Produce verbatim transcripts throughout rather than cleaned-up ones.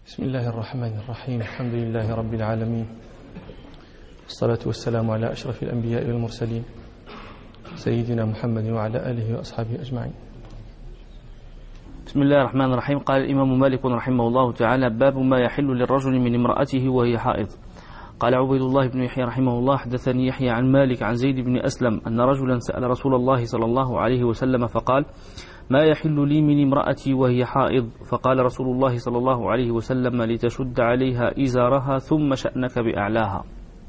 بسم الله الرحمن الرحيم. الحمد لله رب العالمين، والصلاة والسلام على أشرف الأنبياء والمرسلين سيدنا محمد وعلى آله وأصحابه أجمعين. بسم الله الرحمن الرحيم. قال الإمام مالك رحمه الله تعالى: باب ما يحل للرجل من امرأته وهي حائض. قال عبيد الله بن يحيى رحمه الله: حدثني يحيى عن مالك عن زيد بن أسلم أن رجلا سأل رسول الله صلى الله عليه وسلم فقال: ما يحل لي من امرأتي وهي حائض؟ فقال رسول الله صلى الله عليه وسلم: لتشد عليها إزارها ثم شأنك بأعلاها.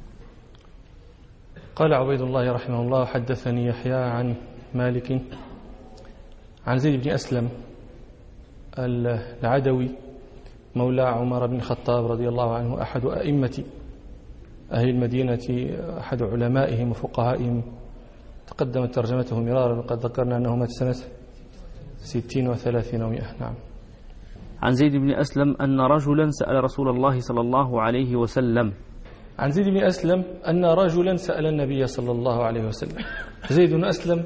قال عبيد الله رحمه الله: حدثني يحيى عن مالك عن زيد بن أسلم العدوي مولى عمر بن الخطاب رضي الله عنه، أحد أئمة أهل المدينة، أحد علمائهم وفقهائهم، تقدمت ترجمته مرارا وقد ذكرنا أنه مات سنة ستين وثلاثين ومئة. نعم. عن زيد بن أسلم أن رجلا سأل رسول الله صلى الله عليه وسلم عن زيد بن أسلم أن رجلا سأل النبي صلى الله عليه وسلم. زيد بن أسلم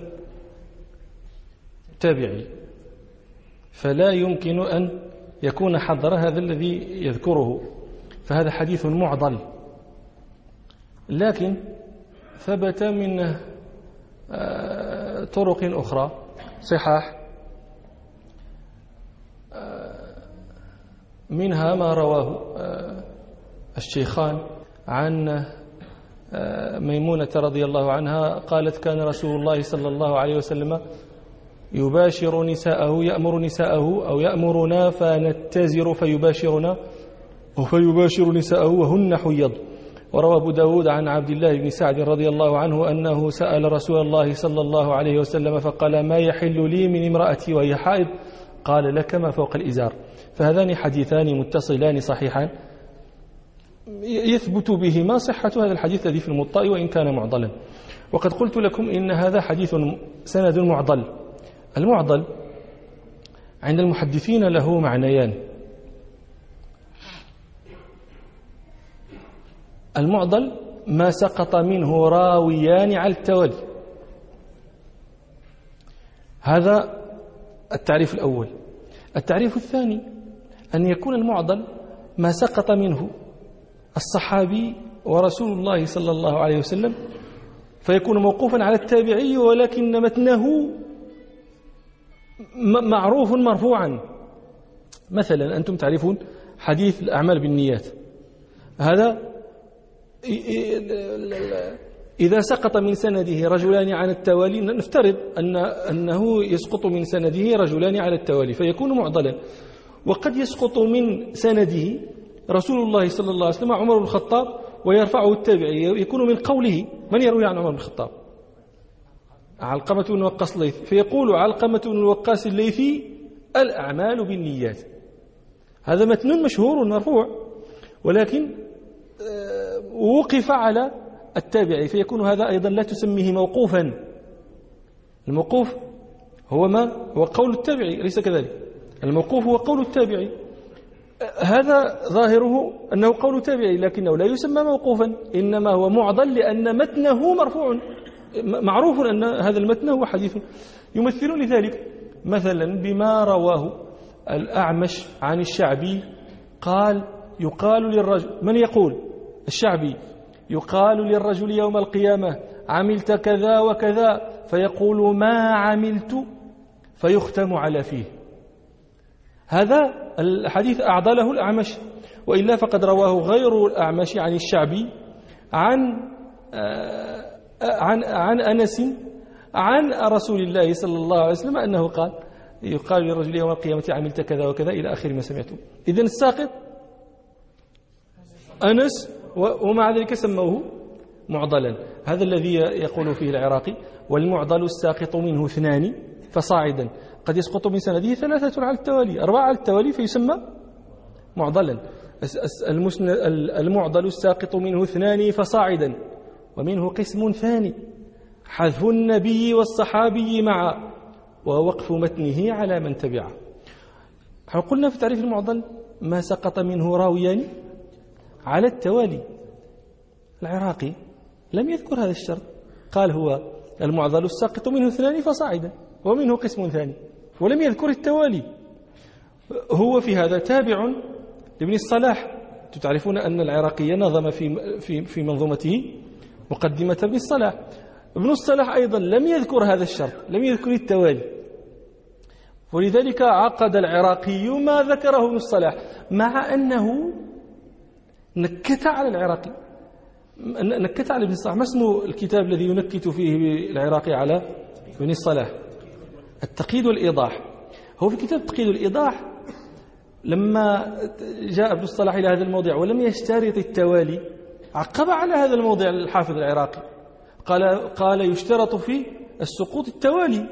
تابعي، فلا يمكن أن يكون حضر هذا الذي يذكره، فهذا حديث معضل، لكن ثبت من طرق أخرى صحاح، منها ما رواه الشيخان عن ميمونة رضي الله عنها قالت: كان رسول الله صلى الله عليه وسلم يباشر نساءه، يأمر نساءه أو يأمرنا فنتزر فيباشرنا وفيباشر نساءه وهن حيض. وروى أبو داود عن عبد الله بن سعد رضي الله عنه أنه سأل رسول الله صلى الله عليه وسلم فقال: ما يحل لي من امرأتي وهي حائض؟ قال: لك ما فوق الإزار. فهذان حديثان متصلان صحيحان يثبت بهما صحة هذا الحديث الذي في الموطأ وإن كان معضلا. وقد قلت لكم إن هذا حديث سند معضل. المعضل عند المحدثين له معنيان: المعضل ما سقط منه راويان على التوالي، هذا التعريف الأول. التعريف الثاني أن يكون المعضل ما سقط منه الصحابي ورسول الله صلى الله عليه وسلم، فيكون موقوفا على التابعي ولكن متنه معروف مرفوعا. مثلا أنتم تعرفون حديث الأعمال بالنيات، هذا إذا سقط من سنده رجلان عن التوالي، نفترض أن أنه يسقط من سنده رجلان على التوالي فيكون معضلا. وقد يسقط من سنده رسول الله صلى الله عليه وسلم عمر بن الخطاب ويرفعه التابعي، يكون من قوله: من يروي عن عمر بن الخطاب؟ علقمة بن وقاص الليثي، فيقول علقمة بن وقاص الليثي: الأعمال بالنيات. هذا متن مشهور مرفوع، ولكن وقف على التابعي، فيكون هذا أيضا لا تسميه موقوفا. الموقوف هو ما هو قول التابعي، أليس كذلك؟ الموقوف هو قول التابعي، هذا ظاهره أنه قول تابعي، لكنه لا يسمى موقوفا، إنما هو معضل لأن متنه مرفوع، معروف أن هذا المتن هو حديث. يمثل لذلك مثلا بما رواه الأعمش عن الشعبي قال: يقال للرجل، من يقول؟ الشعبي، يقال للرجل يوم القيامة: عملت كذا وكذا، فيقول: ما عملت، فيختم على فيه. هذا الحديث أعضله الأعمش، وإلا فقد رواه غير الأعمش عن الشعبي عن عن عن أنس عن رسول الله صلى الله عليه وسلم أنه قال: يقال للرجل يوم القيامة: عملت كذا وكذا، إلى آخر ما سمعته. إذن الساقط أنس، ومع ذلك سموه معضلا. هذا الذي يقول فيه العراقي: والمعضل الساقط منه اثنان فصاعدا. قد يسقط من سنده ثلاثة على التوالي، أربعة على التوالي، فيسمى معضلا. المعضل الساقط منه اثنان فصاعدا. ومنه قسم ثاني: حذف النبي والصحابي معا ووقف متنه على من تبعه. قلنا في تعريف المعضل ما سقط منه راويان على التوالي. العراقي لم يذكر هذا الشرط، قال: هو المعضل الساقط منه اثنان فصاعدا، ومنه قسم ثاني، ولم يذكر التوالي. هو في هذا تابع لابن الصلاح. تعرفون أن العراقي نظم في في في منظومته مقدمة ابن الصلاح. ابن الصلاح أيضا لم يذكر هذا الشرط، لم يذكر التوالي، ولذلك عقد العراقي ما ذكره ابن الصلاح، مع أنه نكت على العراقي، نكت على ابن الصلاح. ما اسم الكتاب الذي ينكت فيه العراقي على ابن الصلاح؟ التقييد والإيضاح. هو في كتاب التقييد والإيضاح لما جاء ابن الصلاح إلى هذا الموضع ولم يشترط التوالي، عقب على هذا الموضع الحافظ العراقي، قال قال يشترط في السقوط التوالي.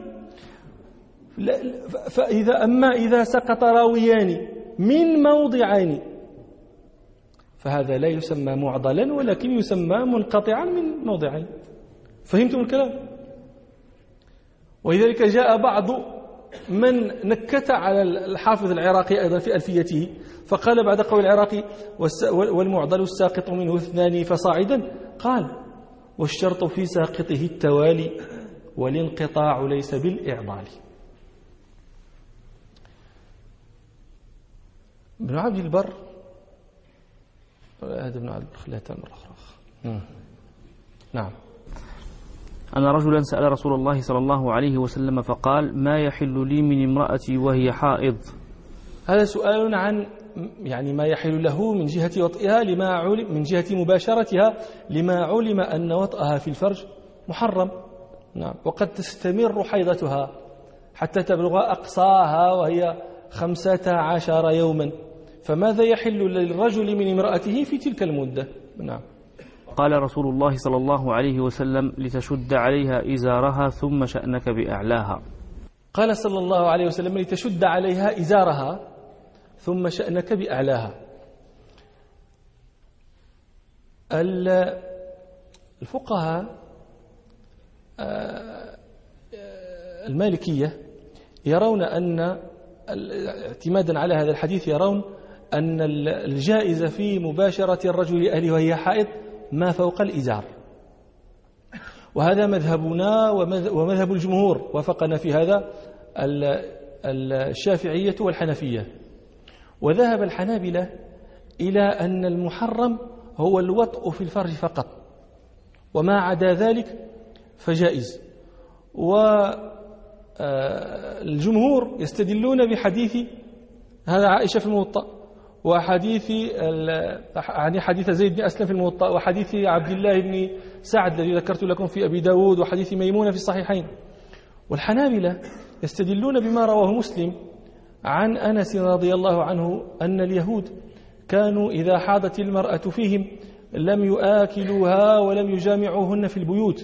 فإذا أما إذا سقط راويان من موضعين فهذا لا يسمى معضلا، ولكن يسمى منقطعا من موضعين. فهمتم الكلام؟ ولذلك جاء بعض من نكت على الحافظ العراقي أيضا في ألفيته، فقال بعد قول العراقي والمعضل الساقط منه اثنان فصاعدا، قال والشرط في ساقطه التوالي والانقطاع ليس بالإعضال. ابن عبد البر، هذا ابن عبد البر خليها مرة أخرى. نعم. أن رجلا سأل رسول الله صلى الله عليه وسلم فقال ما يحل لي من امرأتي وهي حائض. هذا سؤال عن يعني ما يحل له من جهة وطئها لما علم، من جهة مباشرتها لما علم أن وطئها في الفرج محرم. نعم. وقد تستمر حيضتها حتى تبلغ أقصاها وهي خمسة عشر يوما، فماذا يحل للرجل من امرأته في تلك المدة؟ نعم. قال رسول الله صلى الله عليه وسلم لتشد عليها إزارها ثم شأنك بأعلاها. قال صلى الله عليه وسلم لتشد عليها إزارها ثم شأنك بأعلاها. الفقهاء المالكية يرون أن اعتمادا على هذا الحديث يرون أن الجائز في مباشرة الرجل لأهله وهي حائض ما فوق الإزار، وهذا مذهبنا ومذهب الجمهور، وافقنا في هذا الشافعية والحنفية. وذهب الحنابلة إلى أن المحرم هو الوطء في الفرج فقط، وما عدا ذلك فجائز. والجمهور يستدلون بحديث هذا عائشة في الموطأ، وحديث يعني حديث زيد بن أسلم في الموطأ، وحديث عبد الله بن سعد الذي ذكرت لكم في أبي داود، وحديث ميمونة في الصحيحين. والحنابلة يستدلون بما رواه مسلم عن أنس رضي الله عنه أن اليهود كانوا إذا حاضت المرأة فيهم لم يآكلوها ولم يجامعوهن في البيوت،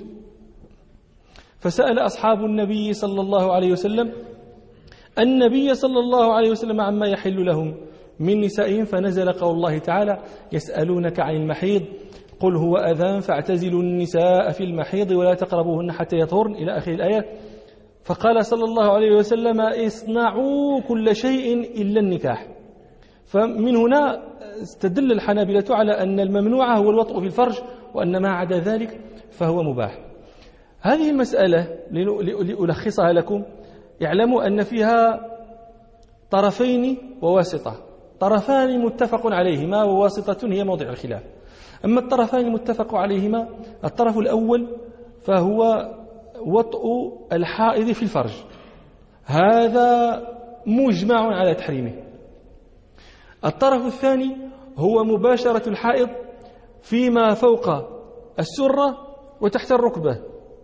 فسأل أصحاب النبي صلى الله عليه وسلم النبي صلى الله عليه وسلم عما يحل لهم من نسائهم، فنزل قول الله تعالى يسألونك عن المحيض قل هو أذان فاعتزلوا النساء في المحيض ولا تقربوهن حتى يطهرن إلى آخر الآيات. فقال صلى الله عليه وسلم اصنعوا كل شيء إلا النكاح. فمن هنا استدل الحنابلة على أن الممنوع هو الوطء في الفرج، وأن ما عدا ذلك فهو مباح. هذه المسألة لألخصها لكم، اعلموا أن فيها طرفين وواسطة، طرفان متفق عليهما وواسطة هي موضع الخلاف. أما الطرفان متفق عليهما، الطرف الأول فهو وطء الحائض في الفرج، هذا مجمع على تحريمه. الطرف الثاني هو مباشرة الحائض فيما فوق السرة وتحت الركبة،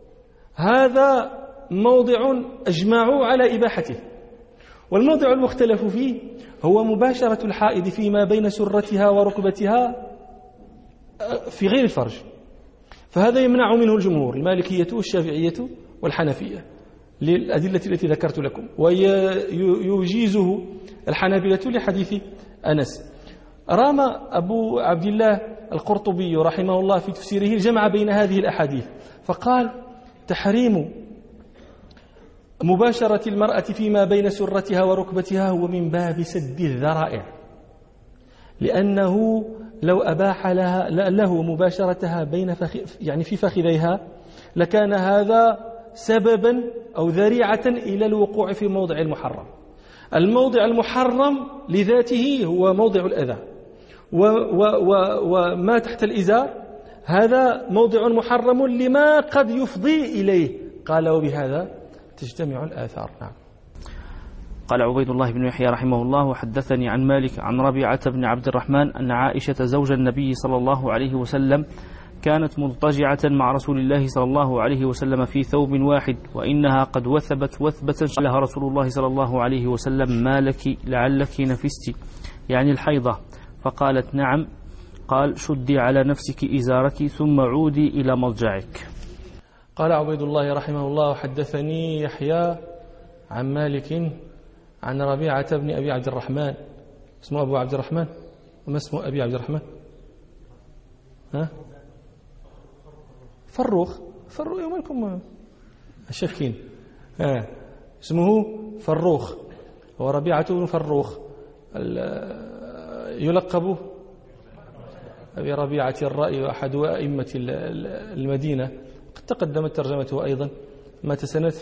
هذا موضع أجمعوا على إباحته. والموضع المختلف فيه هو مباشرة الحائض فيما بين سرتها وركبتها في غير الفرج، فهذا يمنع منه الجمهور المالكية والشافعية والحنفية للأدلة التي ذكرت لكم، ويجيزه الحنابلة لحديث أنس. رام أبو عبد الله القرطبي رحمه الله في تفسيره جمع بين هذه الأحاديث، فقال تحريم مباشرة المرأة فيما بين سرتها وركبتها هو من باب سد الذرائع، لأنه لو أباح لها له مباشرتها بين فخ يعني في فخذيها لكان هذا سببا أو ذريعة إلى الوقوع في موضع المحرم. الموضع المحرم لذاته هو موضع الأذى، وما تحت الإزار هذا موضع محرم لما قد يفضي إليه. قال وبهذا تجتمع الآثار. نعم. قال عبيد الله بن يحيى رحمه الله وحدثني عن مالك عن ربيعة بن عبد الرحمن أن عائشة زوج النبي صلى الله عليه وسلم كانت مضطجعة مع رسول الله صلى الله عليه وسلم في ثوب واحد وإنها قد وثبت وثبة لها رسول الله صلى الله عليه وسلم ما لك لعلك نفست يعني الحيضة، فقالت نعم. قال شدي على نفسك إزارك ثم عودي إلى مضجعك. قال عبيد الله رحمه الله حدثني يحيى عن مالك عن ربيعة بن أبي عبد الرحمن. اسمه أبو عبد الرحمن وما اسمه أبي عبد الرحمن؟ ها؟ فروخ فروخ يومكم شاكين. ها اسمه فروخ وربيعة بن فروخ يلقب أبي ربيعة الرأي وأحد أئمة المدينة، قد تقدمت ترجمته أيضا. مات سنة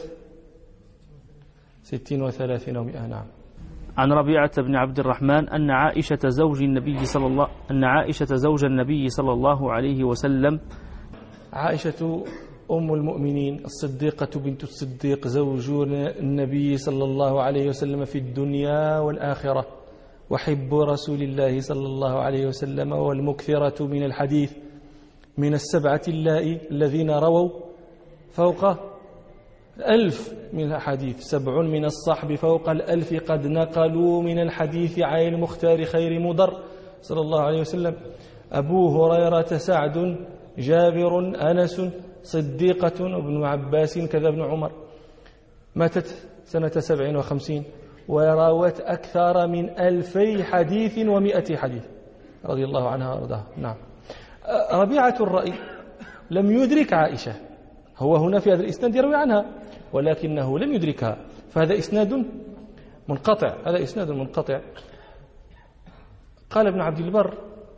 ستين وثلاثين ومئة. نعم. عن ربيعة بن عبد الرحمن أن عائشة زوج النبي صلى الله أن عائشة زوج النبي صلى الله عليه وسلم. عائشة أم المؤمنين الصديقة بنت الصديق زوج النبي صلى الله عليه وسلم في الدنيا والآخرة، وحب رسول الله صلى الله عليه وسلم، والمكثرة من الحديث من السبعة اللائي الذين رووا فوق الألف من الحديث. سبع من الصحب فوق الألف قد نقلوا من الحديث عن المختار خير مضر صلى الله عليه وسلم. أبو هريرة سعد جابر أنس صديقة ابن عباس كذا ابن عمر. ماتت سنة سبع وخمسين وراوت أكثر من ألفي حديث ومئة حديث رضي الله عنها وارضاها. نعم. ربيعة الرأي لم يدرك عائشة، هو هنا في هذا الإسناد يروي عنها ولكنه لم يدركها، فهذا إسناد منقطع. هذا إسناد منقطع. قال ابن عبد البر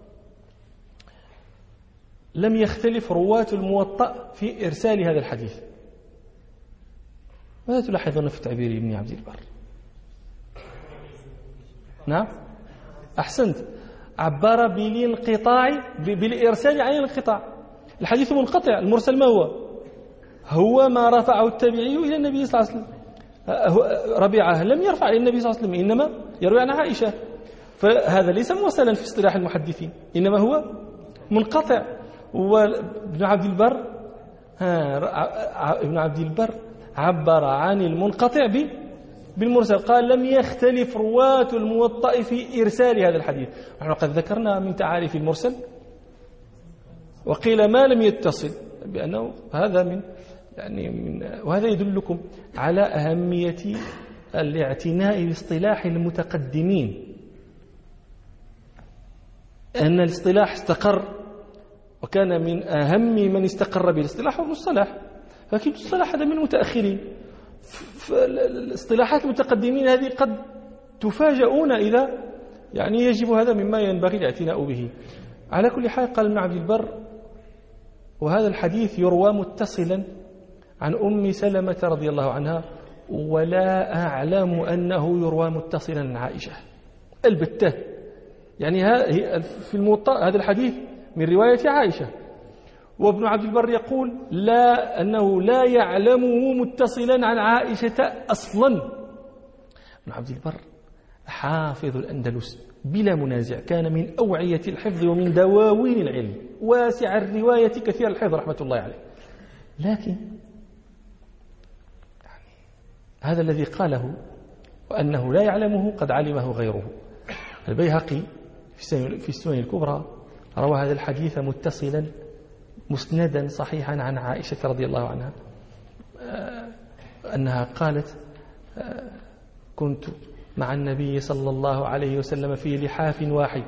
لم يختلف رواة الموطأ في إرسال هذا الحديث. ماذا تلاحظون في تعبير ابن عبد البر؟ نعم أحسنت، عبر بالانقطاع بالإرسال عن الانقطاع. الحديث منقطع. المرسل ما هو؟ هو ما رفعه التابعي إلى النبي صلى الله عليه وسلم. ربيعة لم يرفع إلى النبي صلى الله عليه وسلم، إنما يروي عن عائشة، فهذا ليس موصلا في اصطلاح المحدثين، إنما هو منقطع. وابن عبد البر ابن عبد البر عبر عن المنقطع بالمرسل، قال لم يختلف رواة الموطأ في إرسال هذا الحديث. نحن قد ذكرنا من تعاريف المرسل وقيل ما لم يتصل بأنه هذا من يعني من وهذا يدلكم على أهمية الاعتناء باصطلاح المتقدمين، أن الاصطلاح استقر وكان من أهم من استقر به الاصطلاح والمصطلح، لكن المصطلح هذا من المتأخرين. الاصطلاحات المتقدمين هذه قد تفاجؤون إذا يعني يجب هذا مما ينبغي الاعتناء به. على كل حال قال ابن عبد البر وهذا الحديث يروى متصلا عن أم سلمة رضي الله عنها، ولا أعلم أنه يروى متصلا عن عائشة البتة. يعني في الموطأ هذا الحديث من رواية عائشة، وابن عبد البر يقول لا أنه لا يعلمه متصلا عن عائشة أصلا. ابن عبد البر حافظ الأندلس بلا منازع، كان من أوعية الحفظ ومن دواوين العلم، واسع الرواية كثير الحفظ رحمة الله عليه. لكن يعني هذا الذي قاله وأنه لا يعلمه قد علمه غيره. البيهقي في السنن الكبرى روى هذا الحديث متصلا مسندا صحيحا عن عائشة رضي الله عنها أنها قالت كنت مع النبي صلى الله عليه وسلم في لحاف واحد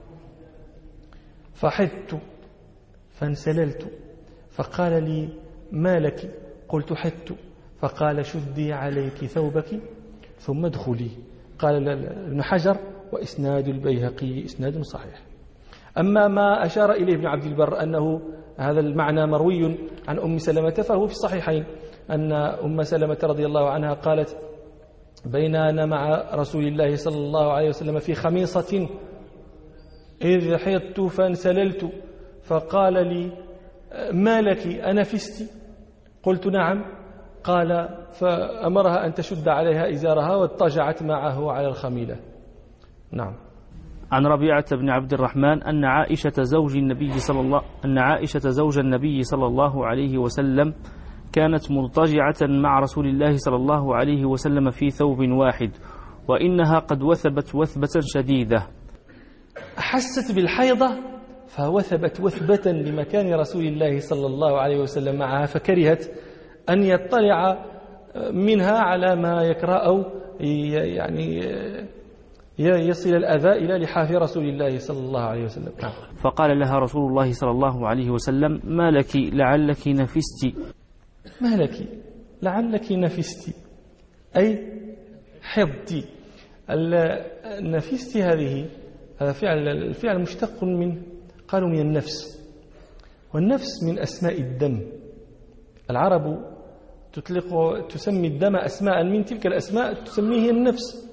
فحدت فانسللت فقال لي ما لك؟ قلت حدت. فقال شدي عليك ثوبك ثم ادخلي. قال ابن حجر وإسناد البيهقي إسناد صحيح. أما ما أشار إليه ابن عبد البر أنه هذا المعنى مروي عن أم سلمة فهو في الصحيحين، أن أم سلمة رضي الله عنها قالت بين أنا مع رسول الله صلى الله عليه وسلم في خميصة إذ حيضت فانسللت فقال لي ما لك أنفست؟ قلت نعم. قال فأمرها أن تشد عليها إزارها واضطجعت معه على الخميلة. نعم. عن ربيعة بن عبد الرحمن أن عائشة زوج النبي صلى الله أن عائشة زوج النبي صلى الله عليه وسلم كانت مضطجعة مع رسول الله صلى الله عليه وسلم في ثوب واحد وإنها قد وثبت وثبة شديدة. حست بالحيضة فوثبت وثبة لمكان رسول الله صلى الله عليه وسلم معها، فكرهت أن يطلع منها على ما يكره أو يعني يصل الأذى إلى لحاف رسول الله صلى الله عليه وسلم. فقال لها رسول الله صلى الله عليه وسلم ما لك لعلك نفست؟ ما لك لعلك نفست أي حضت. النفست هذه هذا فعل الفعل مشتق من قالوا من النفس، والنفس من أسماء الدم. العرب تطلق تسمي الدم أسماء، من تلك الأسماء تسميه النفس،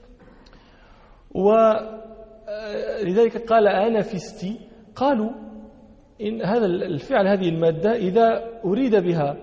ولذلك قال أنفستي. قالوا إن هذا الفعل هذه المادة إذا أريد بها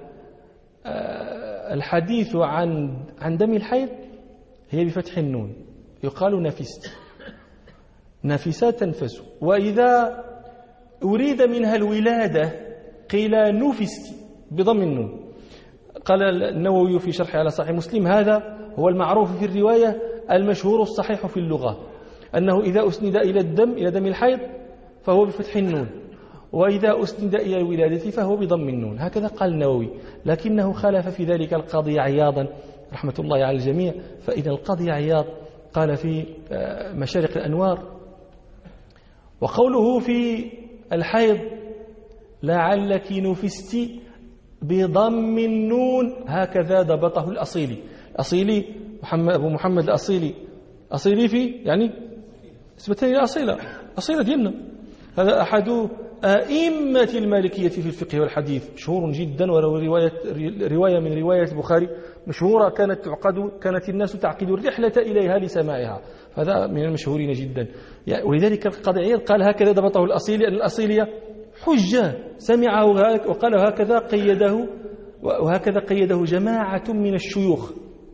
الحديث عن عن دم الحيض هي بفتح النون يقال نفست، نفسا تنفس. وإذا أريد منها الولادة قيل نفست بضم النون. قال النووي في شرح على صحيح مسلم هذا هو المعروف في الرواية المشهور الصحيح في اللغة، أنه إذا أسند إلى الدم إلى دم الحيض فهو بفتح النون، وإذا أسند إلى الولادة فهو بضم النون. هكذا قال النووي، لكنه خالف في ذلك القاضي عياضا رحمة الله على الجميع. فإن القاضي عياض قال في مشارق الأنوار وقوله في الحيض لعلك نفست بضم النون هكذا ضبطه الأصيلي. أصيلي محمد أبو محمد الأصيلي، أصيلي في يعني اسمتين الأصيلة، أصيلة ديالنا. هذا أحد أئمة المالكية في الفقه والحديث، مشهور جدا، وله رواية رواية من رواية البخاري مشهورة كانت تعقد كانت الناس تعقد الرحلة إليها لسماعها، هذا من المشهورين جدا. ولذلك القاضي عياض قال هكذا ضبطه الأصيلي، أن الأصيلية حجة سمعه وقال هكذا قيده، وهكذا قيده جماعة من الشيوخ،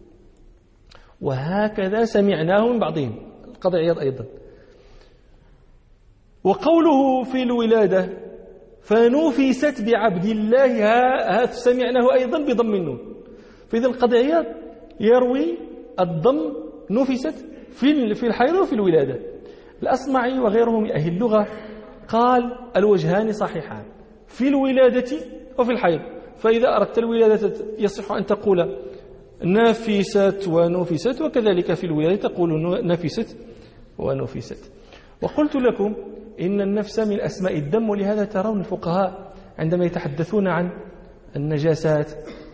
وهكذا سمعناه من بعضهم القاضي عياض أيضا. وقوله في الولادة فنفست بعبد الله هذا سمعناه أيضا بضم النون. فإذا القاضي عياض يروي الضم نفست في في الحيض وفي الولادة. الأصمعي وغيره من أهل اللغة قال الوجهان صحيحان في الولادة وفي الحيض. فإذا أردت الولادة يصح أن تقول نفست ونفست، وكذلك في الولادة تقول نفست ونفست. وقلت لكم إن النفس من أسماء الدم، ولهذا ترون الفقهاء عندما يتحدثون عن النجاسات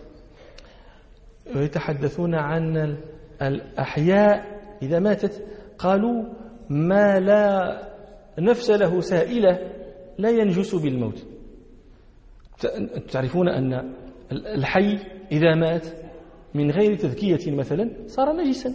ويتحدثون عن الأحياء إذا ماتت قالوا ما لا نفس له سائلة لا ينجس بالموت. تعرفون أن الحي إذا مات من غير تذكية مثلا صار نجسا،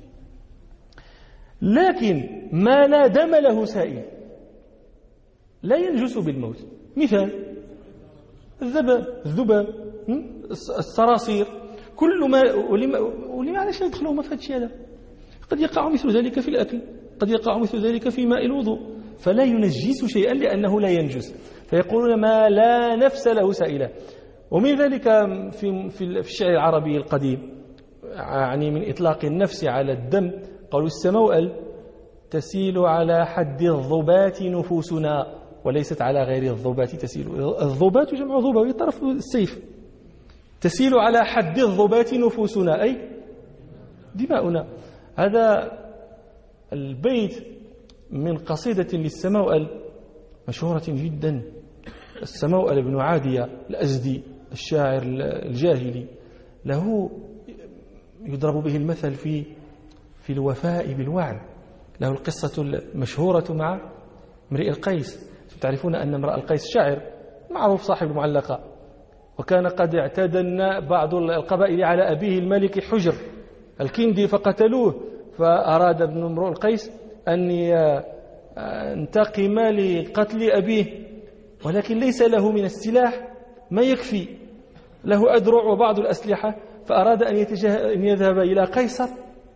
لكن ما لا دم له سائل لا ينجس بالموت. مثال الذباب، الذباب، الصراصير، كل ما ولما علاش ندخلوا في هذا الشيء هذا؟ قد يقع مثل ذلك في الأكل، قد يقع مثل ذلك في ماء الوضوء، فلا ينجس شيئا لأنه لا ينجس، فيقولون ما لا نفس له سائلة. ومن ذلك في في الشعر العربي القديم يعني من إطلاق النفس على الدم قالوا السموأل تسيل على حد الضبات نفوسنا وليست على غير الضبات تسيل. الضبات جمع ضبة طرف السيف. تسيل على حد الضبات نفوسنا أي دماؤنا. هذا البيت من قصيدة للسموأل مشهورة جدا. السموأل بن عادية الأزدي الشاعر الجاهلي له يضرب به المثل في في الوفاء بالوعد. له القصة المشهورة مع امرئ القيس. تعرفون أن امرئ القيس شاعر معروف صاحب المعلقة، وكان قد اعتدى بعض القبائل على أبيه الملك حجر الكندي فقتلوه، فأراد ابن امرؤ القيس أن انتقم لقتل أبيه، ولكن ليس له من السلاح ما يكفي، له أدرع وبعض الأسلحة، فأراد أن يذهب إلى قيصر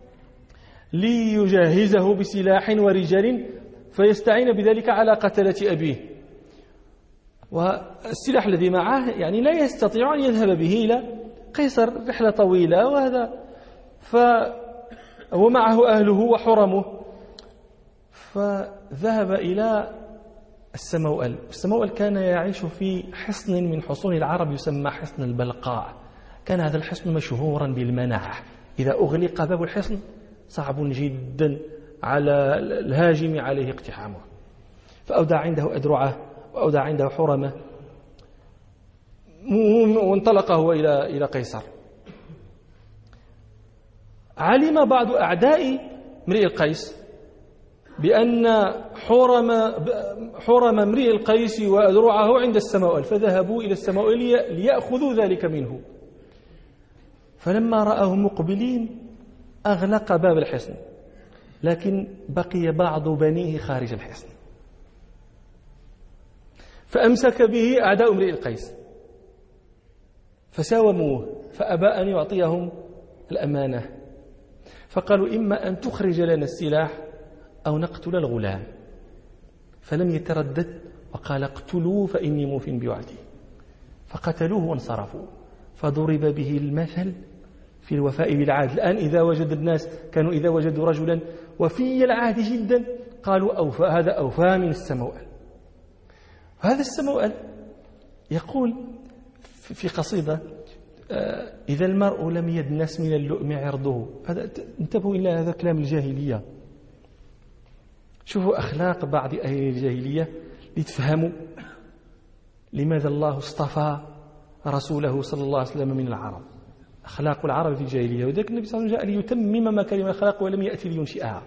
ليجهزه بسلاح ورجال فيستعين بذلك على قتلة أبيه. والسلاح الذي معه يعني لا يستطيع أن يذهب به إلى قيصر، رحلة طويلة، وهذا فهو معه أهله وحرمه. فذهب إلى السموأل. السموأل كان يعيش في حصن من حصون العرب يسمى حصن البلقاع. كان هذا الحصن مشهورا بالمناعة، إذا أغلق باب الحصن صعب جدا على الهاجم عليه اقتحامه. فأودع عنده أدرعه وأودع عنده حرمه، وانطلق هو إلى إلى قيصر. علم بعض أعداء امرئ القيس بأن حرم حرم امرئ القيس وأدرعه عند السماوال، فذهبوا إلى السماوال ليأخذوا ذلك منه. فلما رأهم مقبلين أغلق باب الحصن، لكن بقي بعض بنيه خارج الحصن، فأمسك به أعداء امرئ القيس فساوموه، فأبى أن يعطيهم الأمانة، فقالوا إما أن تخرج لنا السلاح أو نقتل الغلام. فلم يتردد وقال اقتلوه فإني موف بوعدي، فقتلوه وانصرفوا. فضرب به المثل في الوفاء بالعهد. الآن إذا وجد الناس كانوا إذا وجدوا رجلا وفي العهد جدا قالوا أوفى، هذا أوفى من السموأل. هذا السموأل يقول في قصيدة: إذا المرء لم يدنس من اللؤم عرضه. هذا انتبهوا إلى هذا كلام الجاهلية، شوفوا أخلاق بعض أهل الجاهلية لتفهموا لماذا الله اصطفى رسوله صلى الله عليه وسلم من العرب. أخلاق العرب في الجاهلية، وذلك النبي صلى الله عليه وسلم جاء ليتمم مكارم الأخلاق ولم يأتي لينشئها.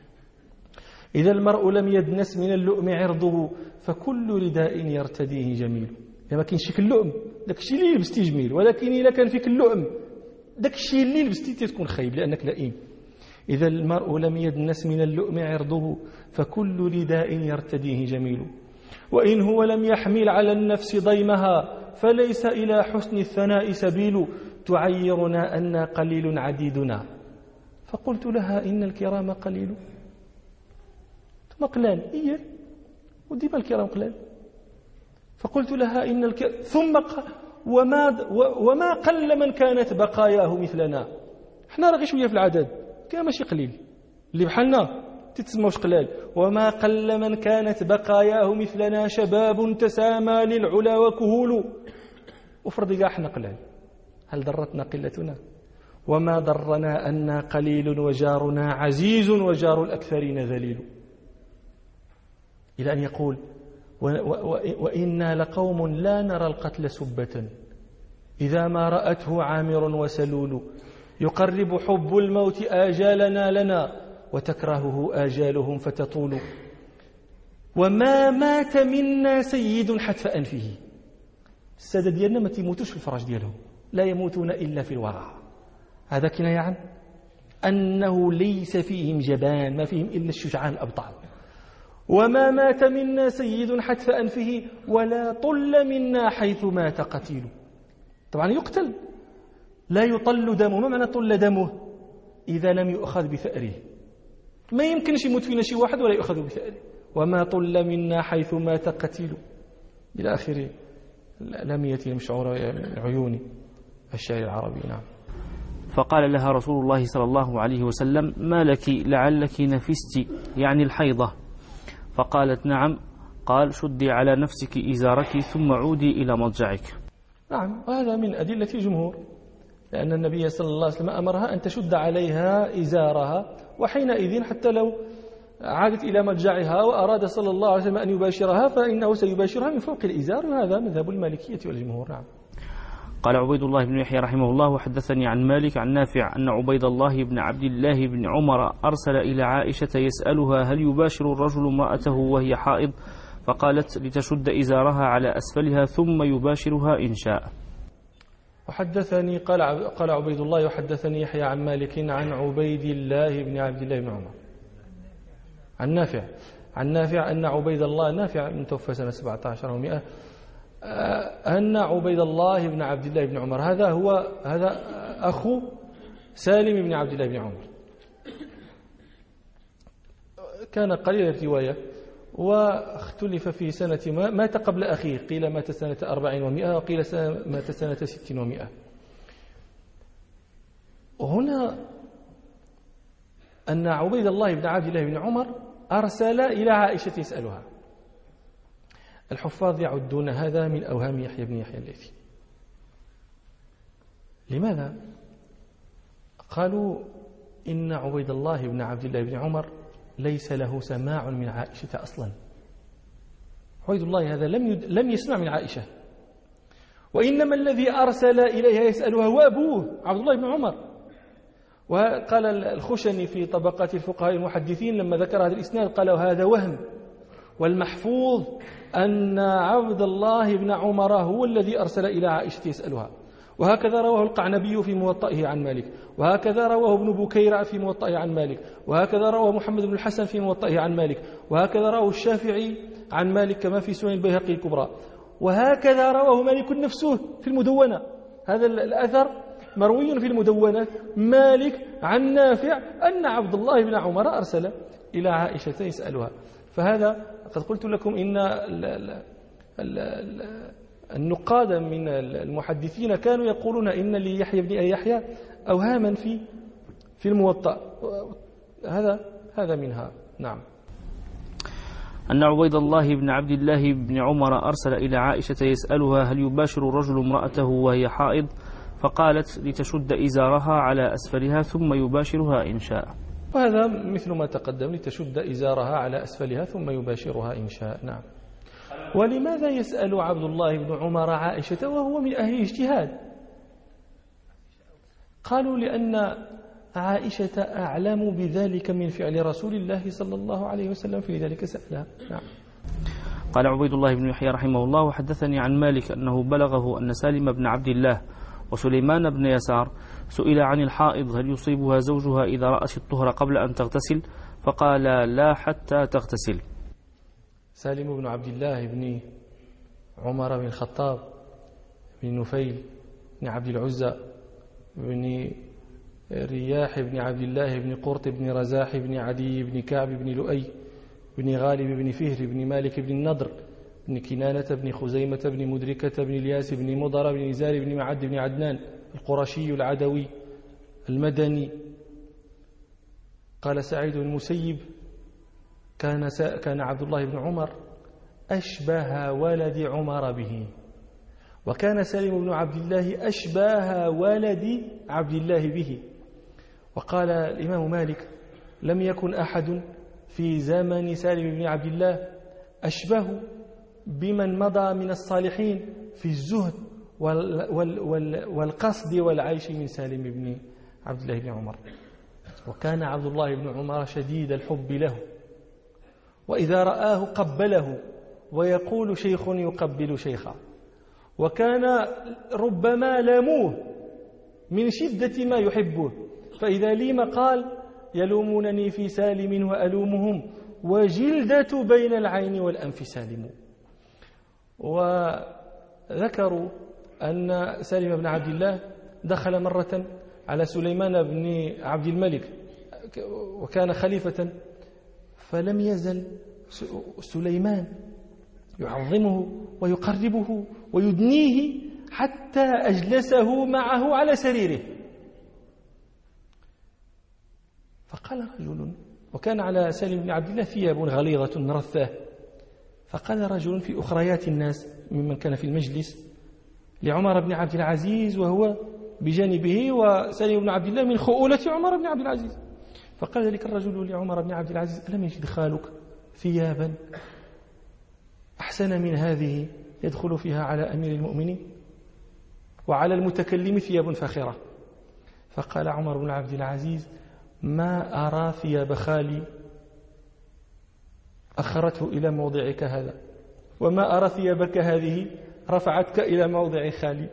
إذا المرء لم يدنس من اللؤم عرضه فكل رداء يرتديه جميل. إذا ما كاينش فيك اللؤم داك الشيء اللي لبستي جميل، ولكن إذا كان فيك اللؤم داك الشيء اللي لبستي تكون خايب لأنك لئيم. إذا المرء لم يدنس من اللؤم عرضه فكل رداء يرتديه جميل. وإن هو لم يحمل على النفس ضيمها فليس إلى حسن الثناء سبيل. تعيرنا أن قليل عديدنا فقلت لها إن الكرام قليل. ثم قلال إيه وديما الكرام قلال. فقلت لها إن الكرام ثم ق... وما وما قل من كانت بقاياه مثلنا. احنا راه غير شويه في العدد، كان ماشي قليل اللي بحالنا تتسموش قلال. وما قل من كانت بقاياه مثلنا شباب تسامى للعلا وكهول. وفرض كاع احنا قلال، هل ضرتنا قلتنا؟ وما ضرنا أن قليل وجارنا عزيز وجار الأكثرين ذليل. إلى أن يقول: وإنا لقوم لا نرى القتل سبة إذا ما رأته عامر وسلول. يقرب حب الموت آجالنا لنا وتكرهه آجالهم فتطول. وما مات منا سيد حتف أنفه. السادة ديالنا ما تيموتوش في الفراش ديالهم، لا يموتون إلا في الورع. هذا كناية عن أنه ليس فيهم جبان، ما فيهم إلا الشجعان الأبطال. وما مات منا سيد حتف أنفه ولا طل منا حيث مات قتيل. طبعا يقتل، لا يطل دمه. ما معنى طل دمه؟ إذا لم يؤخذ بثأره. ما يمكنش يموت فينا شي واحد ولا يؤخذ بثأره. وما طل منا حيث مات قتيل إلى آخر لمية المشعورة من عيون الشاعر العربي. نعم. فقال لها رسول الله صلى الله عليه وسلم: ما لك لعلك نفست، يعني الحيضة. فقالت: نعم. قال: شدي على نفسك إزارك ثم عودي إلى مضجعك. نعم، وهذا من أدلة الجمهور، لأن النبي صلى الله عليه وسلم أمرها أن تشد عليها إزارها، وحينئذ حتى لو عادت إلى مضجعها وأراد صلى الله عليه وسلم أن يباشرها فإنه سيباشرها من فوق الإزار، وهذا مذهب المالكية والجمهور. نعم. قال عبيد الله بن يحيى رحمه الله: وحدثني عن مالك عن نافع أن عبيد الله بن عبد الله بن عمر أرسل إلى عائشة يسألها هل يباشر الرجل امرأته وهي حائض، فقالت: لتشد إزارها على أسفلها ثم يباشرها إن شاء. وحدثني قال قال عبيد الله: وحدثني يحيى عن مالك عن عبيد الله بن عبد الله بن عمر عن نافع عن نافع أن عبيد الله نافع من توفى سنة سبعة عشر ومئة أن عبيد الله بن عبد الله بن عمر هذا هو هذا أخو سالم بن عبد الله بن عمر كان قليل الرواية واختلف في سنة ما مات قبل أخيه قيل مات سنة أربعين ومئة وقيل مات سنة ستين ومئة. وهنا أن عبيد الله بن عبد الله بن عمر أرسل إلى عائشة يسألها. الحفاظ يعدون هذا من أوهام يحيى بن يحيى الليثي. لماذا؟ قالوا إن عبيد الله بن عبد الله بن عمر ليس له سماع من عائشة أصلا. عبيد الله هذا لم يد... لم يسمع من عائشة، وإنما الذي أرسل إليها يسألها هو أبوه عبد الله بن عمر. وقال الخشني في طبقات الفقهاء المحدثين لما ذكر هذا الإسناد قال هذا وهم، والمحفوظ أن عبد الله بن عمر هو الذي أرسل إلى عائشة يسألها. وهكذا رواه القعنبي في موطئه عن مالك، وهكذا رواه ابن بكير في موطئه عن مالك، وهكذا رواه محمد بن الحسن في موطئه عن مالك، وهكذا رواه الشافعي عن مالك كما في سنن البيهقي الكبرى، وهكذا رواه مالك نفسه في المدونة. هذا الأثر مروي في المدونة مالك عن نافع أن عبد الله بن عمر أرسل إلى عائشة يسألها. فهذا قد قلت لكم إن ال ال ال ال النقاد من المحدثين كانوا يقولون إن ليحيى بن يحيى أوهاما في في الموطأ، هذا هذا منها. نعم. أن عبيد الله بن عبد الله بن عمر أرسل إلى عائشة يسألها هل يباشر الرجل امرأته وهي حائض، فقالت لتشد إزارها على أسفلها ثم يباشرها إن شاء. وهذا مثل ما تقدم، لتشد إزارها على أسفلها ثم يباشرها إن شاء. نعم. ولماذا يسأل عبد الله بن عمر عائشة وهو من أهل الاجتهاد؟ قالوا لأن عائشة أعلم بذلك من فعل رسول الله صلى الله عليه وسلم، في ذلك سألها. نعم. قال عبيد الله بن يحيى رحمه الله وحدثني عن مالك أنه بلغه أن سالم بن عبد الله وسليمان بن يسار سئل عن الحائض هل يصيبها زوجها إذا رأت الطهر قبل أن تغتسل، فقال لا حتى تغتسل. سالم بن عبد الله بن عمر بن الخطاب بن نفيل بن عبد العزى بن رياح بن عبد الله بن قرط بن رزاح بن عدي بن كعب بن لؤي بن غالب بن فهر بن مالك بن النضر بن كنانة بن خزيمة بن مدركة بن الياس بن مضر بن نزار بن معد بن عدنان القرشي العدوي المدني. قال سعيد بن المسيب كان كان عبد الله بن عمر أشبه ولد عمر به، وكان سالم بن عبد الله أشبه ولد عبد الله به. وقال الإمام مالك لم يكن أحد في زمن سالم بن عبد الله أشبه بمن مضى من الصالحين في الزهد والقصد والعيش من سالم بن عبد الله بن عمر. وكان عبد الله بن عمر شديد الحب له، وإذا رآه قبله ويقول شيخ يقبل شيخا، وكان ربما لاموه من شدة ما يحبه، فإذا لي مقال يلومونني في سالم وألومهم وجلدة بين العين والأنف سالم. وذكروا أن سالم بن عبد الله دخل مرة على سليمان بن عبد الملك وكان خليفة، فلم يزل سليمان يعظمه ويقربه ويدنيه حتى أجلسه معه على سريره. فقال رجل، وكان على سالم بن عبد الله ثياب غليظة رثاه، فقال رجل في أخريات الناس ممن كان في المجلس لعمر بن عبد العزيز وهو بجانبه، وسالم بن عبد الله من خؤولة عمر بن عبد العزيز، فقال ذلك الرجل لعمر بن عبد العزيز ألم يجد خالك ثيابا أحسن من هذه يدخل فيها على أمير المؤمنين وعلى المتكلم ثياب فاخرة؟ فقال عمر بن عبد العزيز ما أرى ثياب خالي أخرته إلى موضعك هذا، وما أرى ثيابك هذه رفعتك إلى موضع خالي.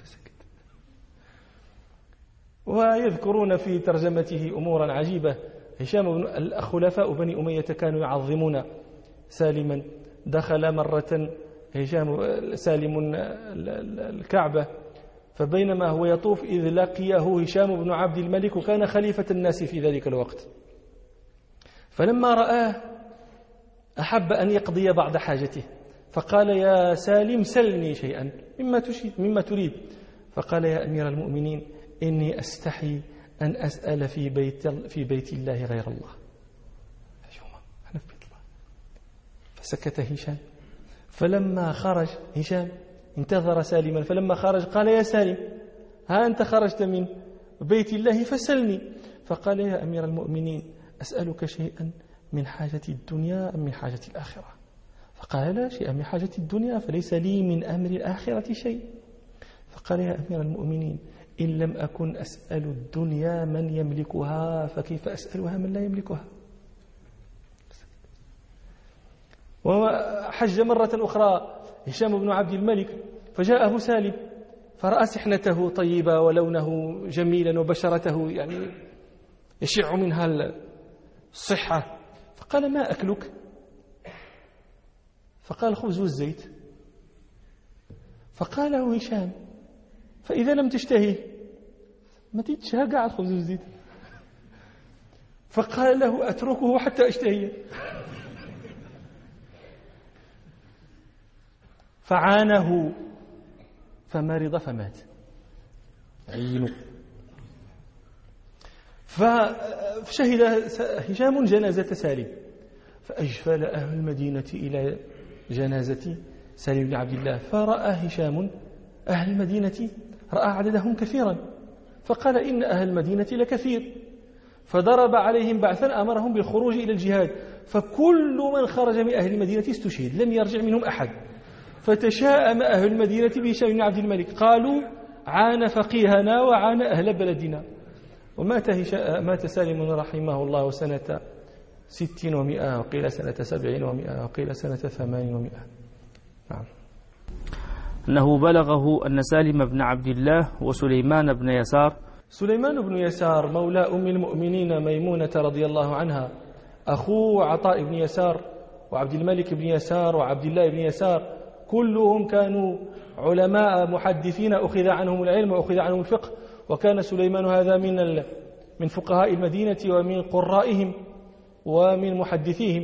ويذكرون في ترجمته أمورا عجيبة، هشام بن الخلفاء بني أمية كانوا يعظمون سالما. دخل مرة هشام سالم الكعبة، فبينما هو يطوف إذ لقيه هشام بن عبد الملك وكان خليفة الناس في ذلك الوقت، فلما رآه أحب أن يقضي بعض حاجته، فقال يا سالم سلني شيئا مما تشيد مما تريد. فقال يا أمير المؤمنين إني أستحي أن أسأل في بيت في بيت الله غير الله. أنا في بيت الله. فسكت هشام. فلما خرج هشام انتظر سالما، فلما خرج قال يا سالم ها أنت خرجت من بيت الله فسلني. فقال يا أمير المؤمنين أسألك شيئا من حاجة الدنيا أم من حاجة الآخرة؟ فقال لا شيء من حاجة الدنيا فليس لي من أمر الآخرة شيء. فقال يا أمير المؤمنين إن لم أكن أسأل الدنيا من يملكها فكيف أسألها من لا يملكها؟ وحج مرة أخرى هشام بن عبد الملك فجاءه سالم فرأى سحنته طيبة ولونه جميلا وبشرته يعني يشع منها الصحة، فقال ما أكلك؟ فقال خبز والزيت. فقال له هشام فإذا لم تشتهي ما تتشهى قاع الخبز والزيت. فقال له أتركه حتى أشتهيه. فعانه فمرض فمات عينه. فشهد هشام جنازة سالم، فأجفل أهل المدينة إلى جنازة سالم بن عبد الله، فرأى هشام أهل المدينة، رأى عددهم كثيرا، فقال إن أهل المدينة لكثير، فضرب عليهم بعثا أمرهم بالخروج إلى الجهاد، فكل من خرج من أهل المدينة استشهد لم يرجع منهم أحد. فتشاءم أهل المدينة بهشام بن عبد الملك، قالوا عان فقيهنا وعان أهل بلدنا. ومات مات سالم رحمه الله سنة ست ومئة وقيل سنة سبع ومئة وقيل سنة ثمان ومئة. نعم. أنه بلغه أن سالم بن عبد الله وسليمان بن يسار سليمان بن يسار مولى أم المؤمنين ميمونة رضي الله عنها، أخوه عطاء بن يسار وعبد الملك بن يسار وعبد الله بن يسار، كلهم كانوا علماء محدثين أخذ عنهم العلم وأخذ عنهم الفقه. وكان سليمان هذا من من فقهاء المدينة ومن قرائهم ومن محدثيهم.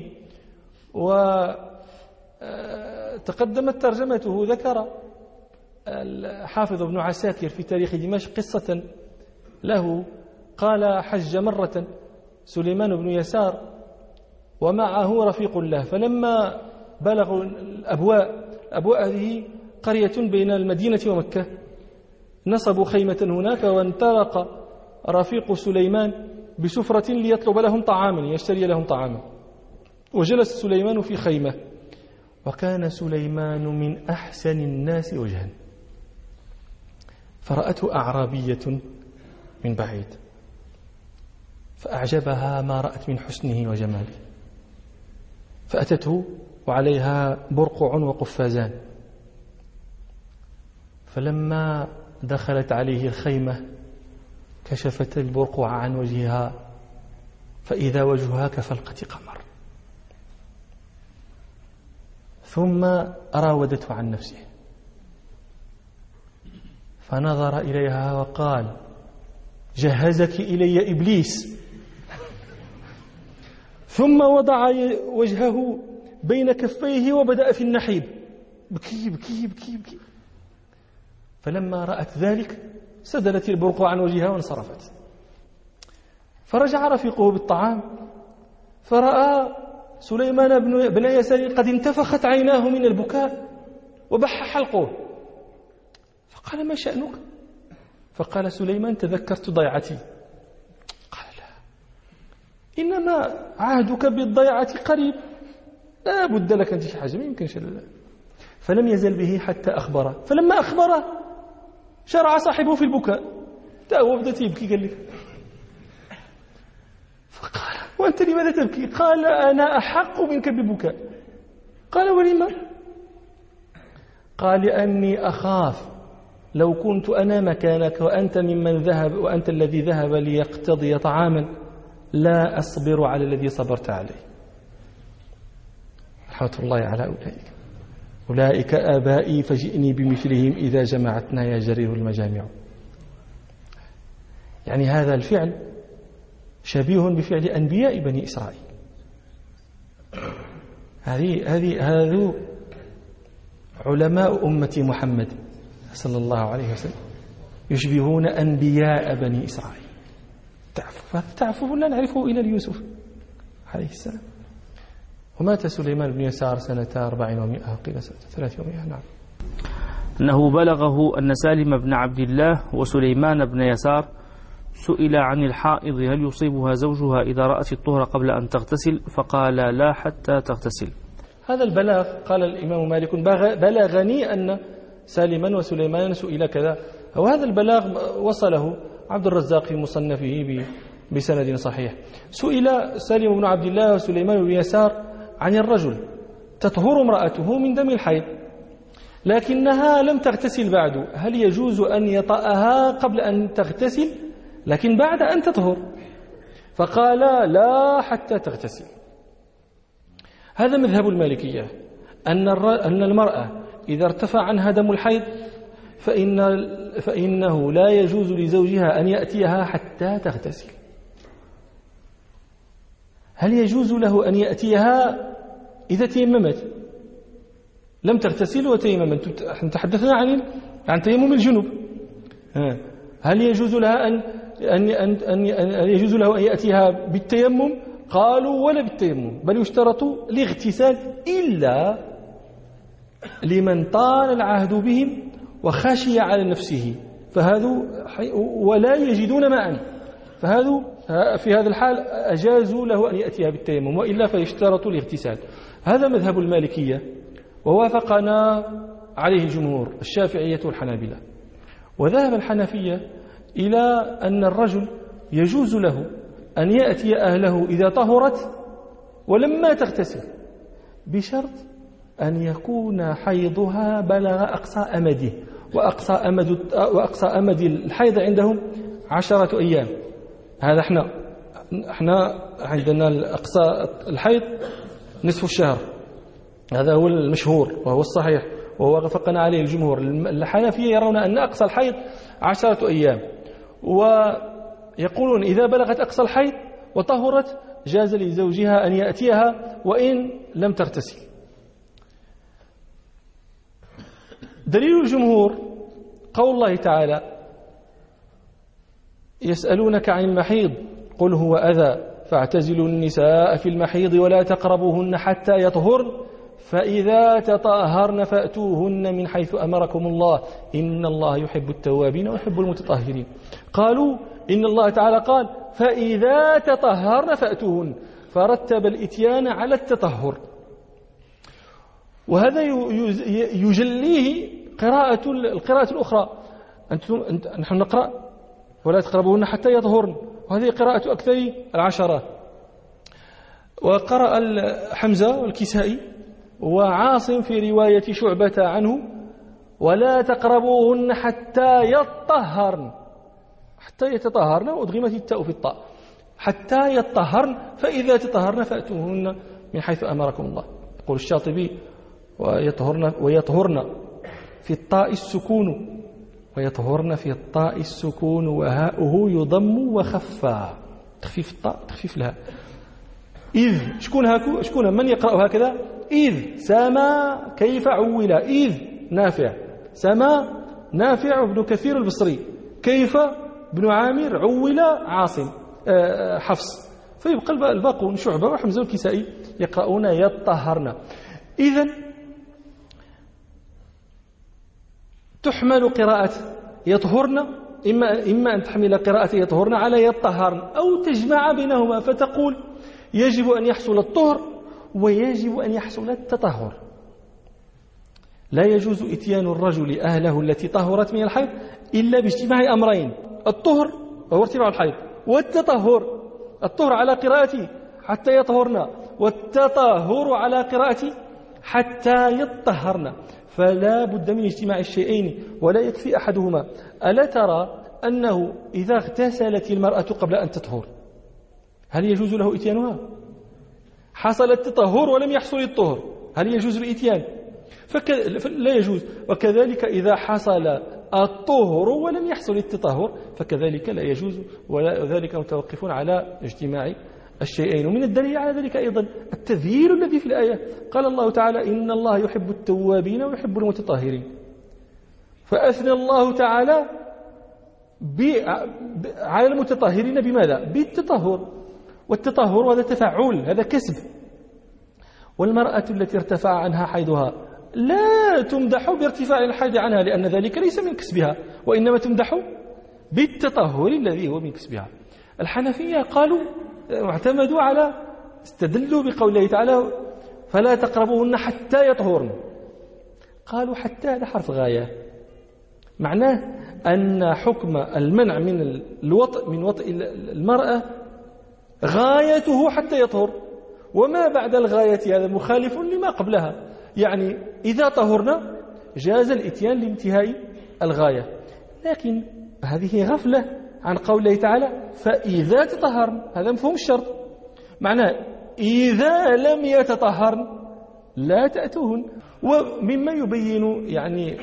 وتقدمت ترجمته، ذكر الحافظ ابن عساكر في تاريخ دمشق قصة له، قال حج مرة سليمان بن يسار ومعه رفيق له، فلما بلغوا الأبواء، الأبواء هذه قرية بين المدينة ومكة، نصبوا خيمة هناك، وانطلق رفيق سليمان بسفرة ليطلب لهم طعاما، يشتري لهم طعاما، وجلس سليمان في خيمة، وكان سليمان من أحسن الناس وجها، فرأته أعرابية من بعيد فأعجبها ما رأت من حسنه وجماله، فأتته وعليها برقع وقفازان، فلما دخلت عليه الخيمة كشفت البرقع عن وجهها فإذا وجهها كفلقة قمر، ثم راودته عن نفسه، فنظر إليها وقال جهزك إلي إبليس، ثم وضع وجهه بين كفيه وبدأ في النحيب، بكي بكي بكي بكي. فلما رأت ذلك سدلت البرقع عن وجهها وانصرفت. فرجع رفيقه بالطعام فرأى سليمان بن يسار قد انتفخت عيناه من البكاء وبح حلقه، فقال ما شأنك؟ فقال سليمان تذكرت ضيعتي. قال لا، إنما عهدك بالضيعة قريب، لا بد لك أن تشي حاجة، ما يمكنش. فلم يزل به حتى أخبره، فلما أخبره شرع صاحبه في البكاء، تأوى بدأت يبكي، قال لك فقال وأنت لماذا تبكي؟ قال أنا أحق منك ببكاء. قال ولما؟ قال لأني أخاف لو كنت أنا مكانك وأنت ممن ذهب وأنت الذي ذهب ليقتضي طعاما لا أصبر على الذي صبرت عليه. رحمة الله على أولئك أولئك آبائي فجئني بمثلهم إذا جمعتنا يا جرير المجامع. يعني هذا الفعل شبيه بفعل أنبياء بني إسرائيل. هذه هذه هذو علماء أمة محمد صلى الله عليه وسلم يشبهون أنبياء بني إسرائيل. تعفف تعفف لا نعرفه إلى يوسف عليه السلام. ومات سليمان بن يسار سنة أربعين ومئة قيل سنة ثلاث ومئة. نعم. أنه بلغه أن سالم بن عبد الله وسليمان بن يسار سئل عن الحائض هل يصيبها زوجها إذا رأت الطهر قبل أن تغتسل فقال لا حتى تغتسل. هذا البلاغ قال الإمام مالك بلغني أن سالما وسليمان سئل كذا، وهذا البلاغ وصله عبد الرزاق في مصنفه بسند صحيح. سئل سالم بن عبد الله وسليمان بن يسار عن الرجل تطهر امرأته من دم الحيض لكنها لم تغتسل بعد، هل يجوز أن يطأها قبل أن تغتسل لكن بعد أن تطهر؟ فقال لا حتى تغتسل. هذا مذهب المالكية، أن أن المرأة إذا ارتفع عنها دم الحيض فإن فإنه لا يجوز لزوجها أن يأتيها حتى تغتسل. هل يجوز له أن يأتيها إذا تيممت؟ لم تغتسل وتيممت، نحن تحدثنا عن عن تيمم الجنوب. هل يجوز لها أن أن أن أن يجوز له أن يأتيها بالتيمم؟ قالوا ولا بالتيمم، بل يشترط الاغتسال إلا لمن طال العهد بهم وخشي على نفسه، فهذا ولا يجدون ماء، فهذا في هذا الحال أجازوا له أن يأتيها بالتيمم، وإلا فيشترط الاغتسال. هذا مذهب المالكية، ووافقنا عليه الجمهور الشافعية والحنابلة. وذهب الحنفية إلى أن الرجل يجوز له أن يأتي أهله إذا طهرت ولما تغتسل، بشرط أن يكون حيضها بلغ أقصى أمده، وأقصى أمد وأقصى أمد الحيض عندهم عشرة أيام. هذا احنا احنا عندنا الأقصى الحيض نصف الشهر، هذا هو المشهور وهو الصحيح وهو وافقنا عليه الجمهور. الحنفية يرون أن أقصى الحيض عشرة أيام، ويقولون إذا بلغت أقصى الحيض وطهرت جاز لزوجها أن يأتيها وإن لم تغتسل. دليل الجمهور قول الله تعالى يسألونك عن المحيض قل هو أذى فاعتزلوا النساء في المحيض ولا تقربوهن حتى يطهرن فإذا تطهرن فأتوهن من حيث أمركم الله إن الله يحب التوابين ويحب المتطهرين. قالوا إن الله تعالى قال فإذا تطهرن فأتوهن، فرتب الإتيان على التطهر، وهذا يجليه قراءة القراءة الأخرى. أنتم نحن نقرأ ولا تقربوهن حتى يطهرن، وهذه قراءة أكثر العشرات. وقرأ حمزة والكسائي وعاصم في رواية شعبة عنه ولا تقربوهن حتى يطهرن، حتى يتطهرن وأدغمت التاء في الطاء، حتى يطهرن فإذا تطهرن فأتوهن من حيث أمركم الله. يقول الشاطبي ويطهرن ويطهرن في الطاء السكون، ويطهرن في الطاء السكون وهاؤه يضم وخفى، تخفيف الطاء تخفيف الهاء. إذ شكون هاكو شكون من يقرأ هكذا؟ إذ سما كيف عول، إذ نافع سما نافع بن كثير البصري، كيف بن عامر عول عاصم حفص، فيبقى الباقون شعبة وحمزة والكسائي يقرؤون يطهرن. إذن تحمل قراءة يطهرن، إما إما أن تحمل قراءة يطهرن على يطهرن أو تجمع بينهما فتقول يجب أن يحصل الطهر ويجب أن يحصل التطهر. لا يجوز إتيان الرجل أهله التي طهرت من الحيض إلا باجتماع أمرين: الطهر وهو ارتفاع الحيض، والتطهر. الطهر على قراءة حتى يطهرن، والتطهر على قراءة حتى يطهرن، فلا بد من اجتماع الشيئين ولا يكفي أحدهما. ألا ترى أنه إذا اغتسلت المرأة قبل أن تطهر هل يجوز له إتيانها؟ حصل التطهر ولم يحصل الطهر، هل يجوز الإتيان؟ فك... لا يجوز. وكذلك إذا حصل الطهر ولم يحصل التطهر فكذلك لا يجوز، وذلك متوقف على اجتماع الشيئين. ومن الدليل على ذلك أيضا التذييل الذي في الآية، قال الله تعالى إن الله يحب التوابين ويحب المتطهرين، فأثنى الله تعالى ب... على المتطهرين بماذا؟ بالتطهر، والتطهر هذا تفعل، هذا كسب. والمرأة التي ارتفع عنها حيضها لا تمدح بارتفاع الحيض عنها، لأن ذلك ليس من كسبها، وإنما تمدح بالتطهر الذي هو من كسبها. الحنفية قالوا اعتمدوا على استدلوا بقول الله تعالى فلا تقربوهن حتى يطهرن. قالوا حتى هذا حرف غاية، معناه أن حكم المنع من الوطء من وطء المرأة غايته حتى يطهر، وما بعد الغاية هذا مخالف لما قبلها. يعني إذا طهرنا جاز الإتيان لانتهاء الغاية، لكن هذه غفلة عن قول الله تعالى فإذا تطهرن، هذا مفهوم الشرط، معناه إذا لم يتطهرن لا تأتوهن. ومما يبين يعني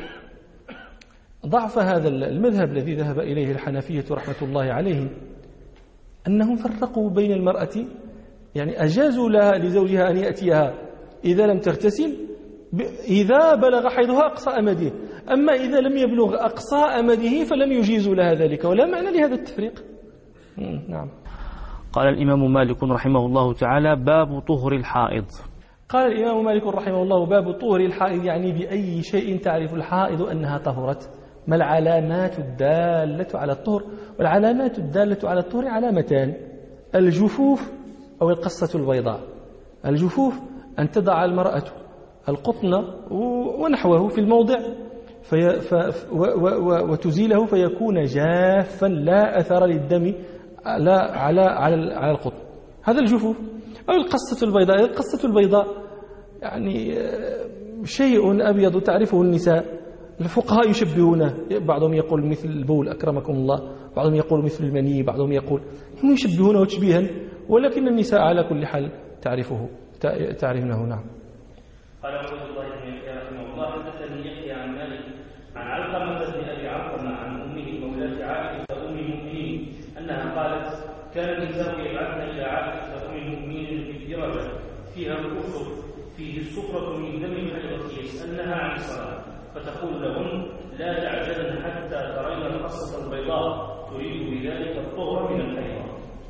ضعف هذا المذهب الذي ذهب إليه الحنفية رحمة الله عليهم أنهم فرقوا بين المرأة، يعني أجازوا لها لزوجها أن يأتيها إذا لم تغتسل إذا بلغ حيضها أقصى أمده، أما إذا لم يبلغ أقصى أمده فلم يجيزوا لها ذلك، ولا معنى لهذا التفريق. نعم. قال الإمام مالك رحمه الله تعالى باب طهر الحائض. قال الإمام مالك رحمه الله باب طهر الحائض، يعني بأي شيء تعرف الحائض أنها طهرت، ما العلامات الدالة على الطهر؟ والعلامات الدالة على الطهر علامتان، الجفوف أو القصة البيضاء. الجفوف أن تضع المرأة القطن ونحوه في الموضع في ف و و وتزيله فيكون جافا لا أثر للدم لا على على على القطن، هذا الجفوف. أو القصة البيضاء، القصة البيضاء يعني شيء أبيض تعرفه النساء، الفقهاء يشبهونه، بعضهم يقول مثل البول أكرمكم الله، بعضهم يقول مثل المني، بعضهم يقول، هم يشبهونه تشبيها، ولكن النساء على كل حال تعرفه تعرفنه. نعم. قال عبيد الله بن يحيى رحمه الله حدثني يحيى عن مالك عن علقمة بن أبي علقمة عن أمه مولاة عائشة أم المؤمنين أنها قالت كان النساء يبعثن إلى عائشة أم المؤمنين بالدرجة فيها الكفر فيه الصفرة من دم الحيضة يسألنها عن الصلاة فتقول لهن لا تعجلن حتى ترين القصة البيضاء تريد بذلك الطهر من الحيضة.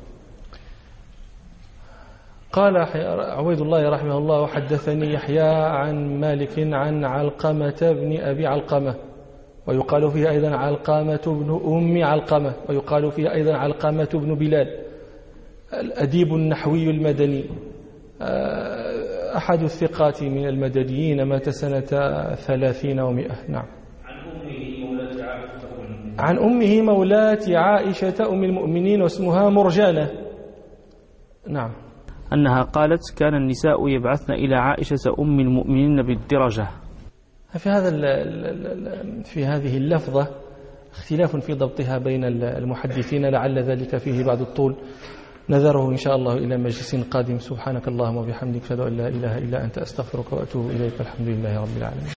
قال عبيد الله رحمه الله وحدثني يحيى عن مالك عن علقمة بن أبي علقمة، ويقال فيه أيضا علقمة بن أم علقمة، ويقال فيه أيضا علقمة بن بلال، الأديب النحوي المدني، أحد الثقات من المدنيين، مات سنة ثلاثين ومئة. نعم. عن أمه مولاة عائشة أم المؤمنين واسمها مرجانة. نعم. أنها قالت كان النساء يبعثن إلى عائشة أم المؤمنين بالدرجة. في هذا في هذه اللفظة اختلاف في ضبطها بين المحدثين، لعل ذلك فيه بعض الطول، نذره إن شاء الله إلى مجلس قادم. سبحانك اللهم وبحمدك أشهد أن لا إله إلا أنت أستغفرك وأتوب إليك، الحمد لله رب العالمين.